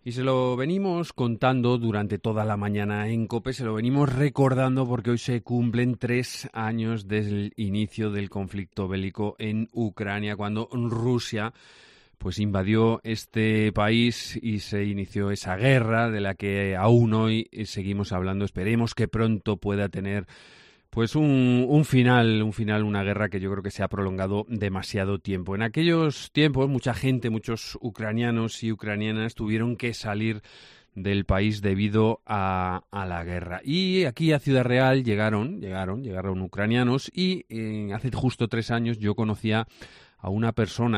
Y se lo venimos contando durante toda la mañana en COPE, se lo venimos recordando porque hoy se cumplen 3 años desde el inicio del conflicto bélico en Ucrania, cuando Rusia pues invadió este país y se inició esa guerra de la que aún hoy seguimos hablando. Esperemos que pronto pueda tener pues un final, una guerra que yo creo que se ha prolongado demasiado tiempo. En aquellos tiempos mucha gente, muchos ucranianos y ucranianas tuvieron que salir del país debido a la guerra. Y aquí a Ciudad Real llegaron ucranianos y hace justo 3 años yo conocía a una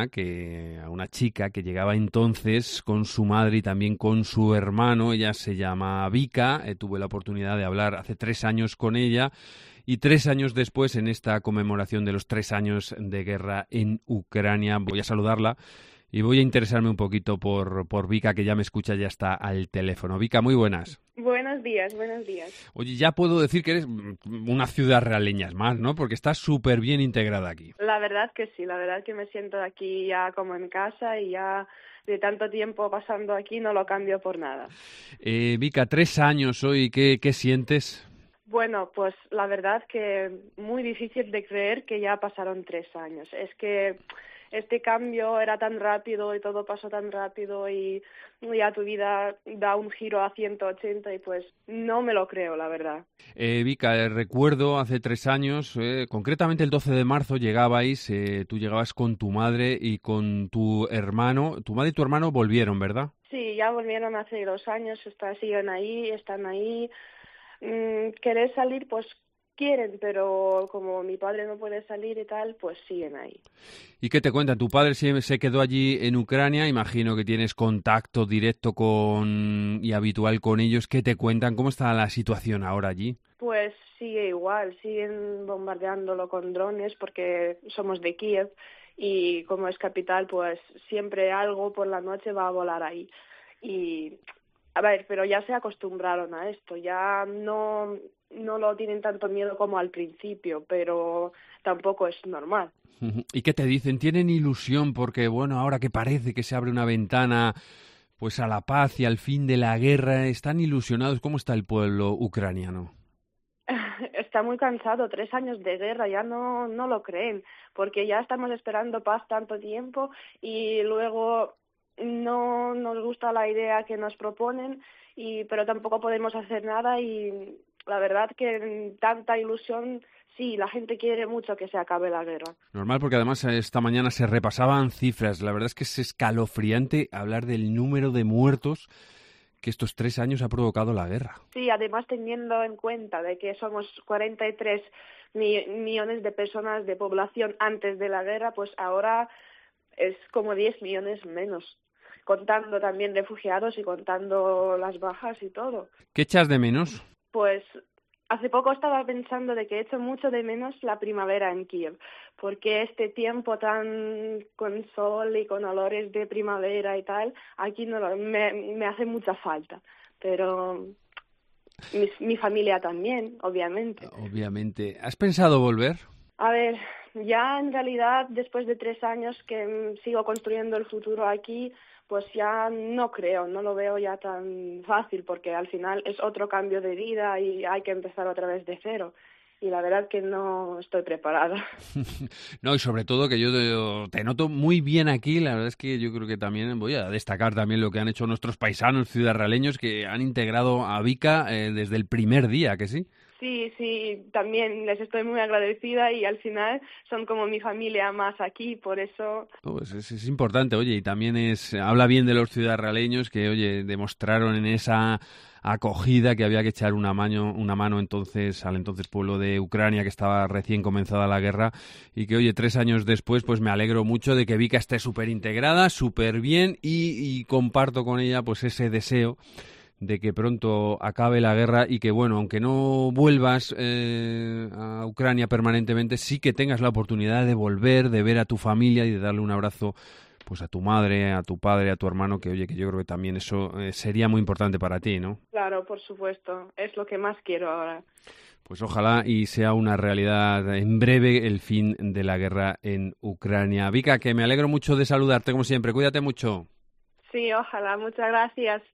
a una chica que llegaba entonces con su madre y también con su hermano. Ella se llama Vika, tuve la oportunidad de hablar hace 3 años con ella y 3 años después, en esta conmemoración de los 3 años de guerra en Ucrania, voy a saludarla y voy a interesarme un poquito por Vika, que ya me escucha, ya está al teléfono. Vika, muy buenas. Buenos días, buenos días. Oye, ya puedo decir que eres una ciudad realeña más, ¿no? Porque estás súper bien integrada aquí. La verdad que sí, la verdad que me siento aquí ya como en casa y ya de tanto tiempo pasando aquí no lo cambio por nada. Vika, 3 años hoy, ¿qué sientes? Bueno, pues la verdad que muy difícil de creer que ya pasaron 3 años. Es que este cambio era tan rápido y todo pasó tan rápido y ya tu vida da un giro a 180 y pues no me lo creo, la verdad. Vika, recuerdo hace 3 años, concretamente el 12 de marzo llegabais, tú llegabas con tu madre y con tu hermano. Tu madre y tu hermano volvieron, ¿verdad? Sí, ya volvieron hace 2 años, siguen ahí, están ahí. Querer salir, pues quieren, pero como mi padre no puede salir y tal, pues siguen ahí. ¿Y qué te cuentan? Tu padre se quedó allí en Ucrania, imagino que tienes contacto directo y habitual con ellos. ¿Qué te cuentan? ¿Cómo está la situación ahora allí? Pues sigue igual, siguen bombardeándolo con drones porque somos de Kiev y como es capital, pues siempre algo por la noche va a volar ahí. Y a ver, pero ya se acostumbraron a esto, ya no lo tienen tanto miedo como al principio, pero tampoco es normal. ¿Y qué te dicen? ¿Tienen ilusión? Porque, bueno, ahora que parece que se abre una ventana pues a la paz y al fin de la guerra, ¿están ilusionados? ¿Cómo está el pueblo ucraniano? Está muy cansado, 3 años de guerra, ya no lo creen, porque ya estamos esperando paz tanto tiempo y luego no nos gusta la idea que nos proponen, pero tampoco podemos hacer nada y la verdad que tanta ilusión, sí, la gente quiere mucho que se acabe la guerra. Normal, porque además esta mañana se repasaban cifras. La verdad es que es escalofriante hablar del número de muertos que estos 3 años ha provocado la guerra. Sí, además teniendo en cuenta de que somos 43 millones de personas de población antes de la guerra, pues ahora es como 10 millones menos, contando también refugiados y contando las bajas y todo. ¿Qué echas de menos? Pues hace poco estaba pensando de que echo mucho de menos la primavera en Kiev, porque este tiempo tan con sol y con olores de primavera y tal, aquí me hace mucha falta, pero mi familia también, obviamente. Obviamente. ¿Has pensado volver? A ver, ya en realidad después de 3 años que sigo construyendo el futuro aquí, pues ya no creo, no lo veo ya tan fácil porque al final es otro cambio de vida y hay que empezar otra vez de cero. Y la verdad que no estoy preparada. No, y sobre todo que yo te noto muy bien aquí. La verdad es que yo creo que también voy a destacar también lo que han hecho nuestros paisanos ciudadraleños que han integrado a Vika desde el primer día, ¿que sí? Sí, también les estoy muy agradecida y al final son como mi familia más aquí, por eso. No, pues es importante, oye, y también habla bien de los ciudadraleños que, oye, demostraron en esa acogida que había que echar una mano entonces al entonces pueblo de Ucrania, que estaba recién comenzada la guerra, y que, oye, 3 años después, pues me alegro mucho de que Vika esté súper integrada, súper bien, y comparto con ella pues ese deseo de que pronto acabe la guerra y que, bueno, aunque no vuelvas a Ucrania permanentemente, sí que tengas la oportunidad de volver, de ver a tu familia y de darle un abrazo pues a tu madre, a tu padre, a tu hermano, que oye, que yo creo que también eso sería muy importante para ti, ¿no? Claro, por supuesto, es lo que más quiero ahora. Pues ojalá y sea una realidad en breve el fin de la guerra en Ucrania. Vika, que me alegro mucho de saludarte como siempre, cuídate mucho. Sí, ojalá, muchas gracias.